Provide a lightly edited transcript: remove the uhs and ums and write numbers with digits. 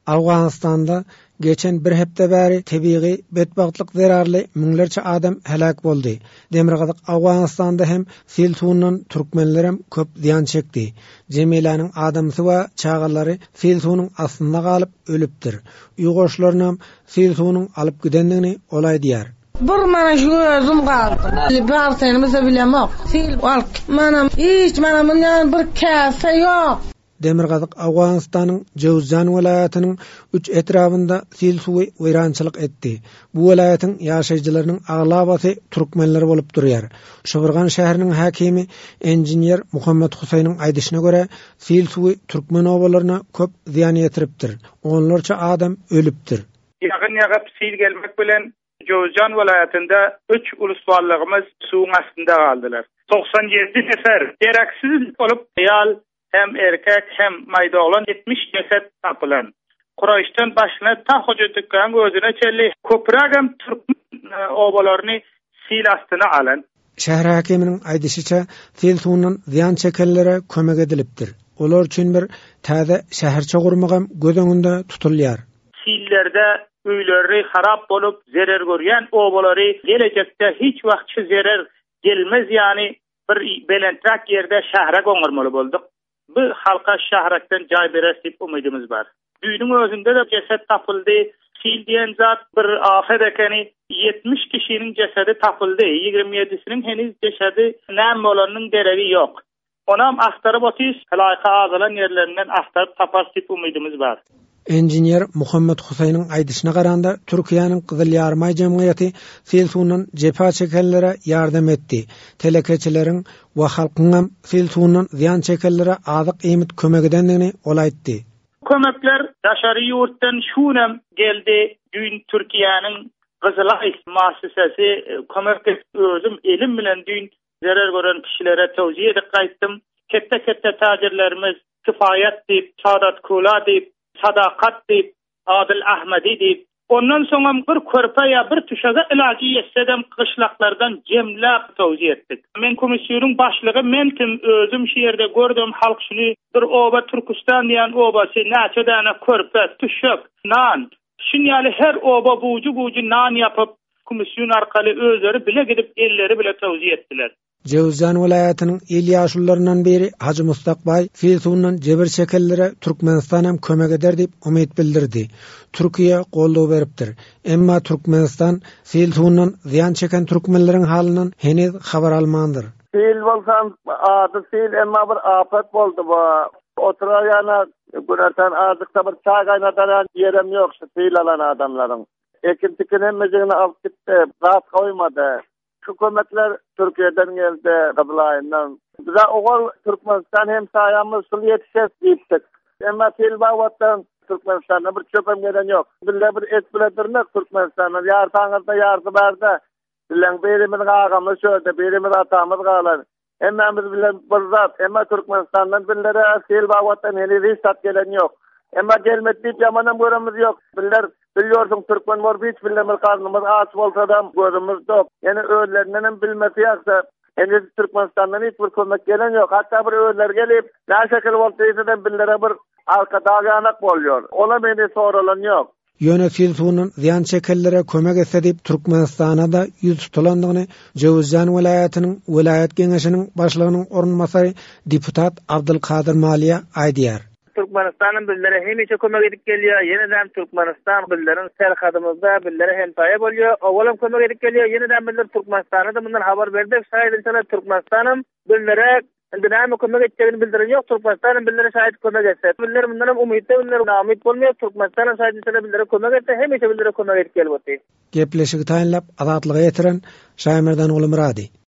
Awganistanda geçen bir hepde bäri tebiği betbagtlyk zerarly müňlerçe adam helak boldy. Demirgazyk Awganistanda hem sel suwundan türkmenlerem köp ziýan çekdi. Jemilanyň adamsy we çagalary sel suwunyň astynda galyp ölüpdir. Uýgoşlarynam sel suwunyň alyp gidendigini olay diýär. Bir mana şu özüm galdy. Bar senimize bilemok. Sel walk. Hiç bundan bir käse ýok. Demirgazyk Awganistanyň Jowzjan welaýatynyň 3 etrafynda sel suwy weýrançylyk etdi. Bu welaýatyň ýaşaýjylarynyň aglabasy türkmenler bolup durýar. Şowurgan şäheriniň häkimi enjinier Muhammed Husaýnyň aýdyşyna görä, sel suwy türkmen obalaryna köp ziýan ýetiripdir. Onlarça adam ölüpdir. Ýagyn ýagyp sel gelmek bilen Jowzjan welaýatynda 3 uluswallygymyz suwun astynda galdylar. 97 nefer deraksiz bolup ýal hem erkek hem maýdaglan 70 ceset tapylan. Quraýşdan başyna ta hojadykan gözüne çelli köpragam türkmen obalaryny sel astyna alan. Şäher hakiminiň aýdyşyça sel suwundan ziýan çekenlere kömek edilipdir. Olar üçin bir täze şäherçe gurmagam göz öňünde tutulýar. Sillerde öýleri harap bolup zerer görýän obalary gelecekde hiç wagtçy zerer gelmez, ýani bir belentrak ýerde şähre goňurmaly boldyk. Bu halka şahraktan jay beres dip umydymyz bar. Düýniň özünde de ceset tapyldy. Sil diýen zat bir afet ekeni 70 kişiniň cesedi tapyldy. 27-siniň heniz cesedi näme bolanyň deregi ýok. Onam ahtaryp otys, helaýka azalan ýerlerinden ahtaryp tapar dip umydymyz bar. Enjinier Muhammed Husaýnyň aýdyşyna garanda Türkiýanyň Gyzyl Ýarmay jemgyýaty sel suwundan jepa çekenlere ýardam etdi. Telekeçileriň we halkyň sel suwundan ziýan çekenlere azyk emit kömek edendigini olaýtdy. Kömekler daşary ýurtdan şunam geldi. Düň Türkiýanyň Gyzyl muassesesi kömek özüm elim bilen düň zerer gören kişilere tawsiýe edip gaýtdym. Kette tajirlerimiz Kifayet diýip, Sadat Kula diýip, Sadakat diýip, Adil Ahmedi diýip, ondan soňra bir körpe ýa bir tüşege ilaji ýetsedem kışlaklardan jemläp tawsiýe etdik. Men komissiýonyň başlygy mentim özüm şu ýerde gördüm, halk şuny bir oba Türkistan diýen obasy näçe däne körpe, tüşek, nan. Şuny her oba buju nan ýapyp komissiýon arkaly özleri bile gidip elleri bile tawsiýe etdiler. Jowzjan welaýatynyň il ýaşullaryndan biri Hacı Mustaqbay sel suwundan jeber çekenlere Türkmenistan hem kömek eder diýip umyt bildirdi. Türkiýe goldaw beripdir. Emma Türkmenistan sel suwundan ziýan çeken türkmenleriň halynyň heniz habar almandyr. Sel bolsan ady sel emma bir afet boldy bu. Oturaýana güratan azykda bir çay gaýnatan ýerem ýok şu sel alan adamlaryň. Ekintikini mejigini alyp gitdi, zat goýmady. Şu kömekler Türkiýeden geldi, Gyzylaýyndan. Bize oğul Türkmenistan hem saýamyz sul ýetişes diýipdik. Emma Selbawatdan Türkmenistan'a bir çöpem gelen ýok. Bille bir et biledirmek Türkmenistan'a ýartaňyzda ýardy berdi. Bilen berimiz gagamyz şöyle, berimiz atamyz galar. Emmamiz bilen bir zat, emma Türkmenistan'dan billere Selbawatdan heli risat gelen ýok. Emma gelmet diýip ýamanam göremiz ýok. Biller bilýorsun türkmen bor hiç bilemel karnymyz aç bolsa da gözümüz dop. Yani öýlerinden bilmesi ýaksa, ende Türkmenistandan hiç bir kömek gelen ýok. Hatta bir öýler gelip, näşekil bolsa billere bir arka daganak bolýar. Ola meni soralan ýok. Ýöne sel suwundan ziýan çekenlere kömek etse diýip Türkmenistana da ýüz tutulandygyny Jowzjan welaýatynyň welaýat geňeşiniň başlygynyň ornmasary deputat Abdulkadir Maliýa aýdýar. Türkmenistan'ın billere hemiçe kömek edip gelýär. Yeniden Türkmenistan billerin serhadymyzda billere hemtaýa bolýar. Owalam kömek edip gelýär. Yeniden biller Türkmenistan'a da bundan habar berdi. Şaýdynçalar Türkmenistan'ym billere näme kömek etjegini bildiren ýok. Türkmenistan'ym billere şaýat kömek etse. Biller bundan umytda biller umyt bolmaýar. Türkmenistan'ym şaýdynçalar billere kömek etse, hemiçe billere kömek edip gelýär. Gepleşigi taýinlap azatlyga ýetiren Şaýmerdan Ulumrady.